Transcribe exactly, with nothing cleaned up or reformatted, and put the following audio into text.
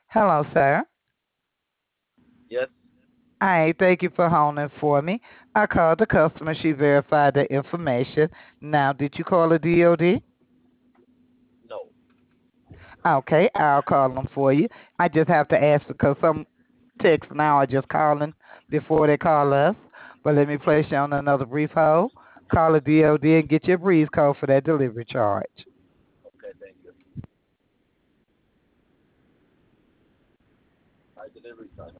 Hello, sir. Yes. Hi, thank you for holding for me. I called the customer. She verified the information. Now, did you call the D O D? No. Okay, I'll call them for you. I just have to ask because some texts now are just calling before they call us. But let me place you on another brief hold. Call the D O D and get your breeze code for that delivery charge. Okay, thank you. My delivery time.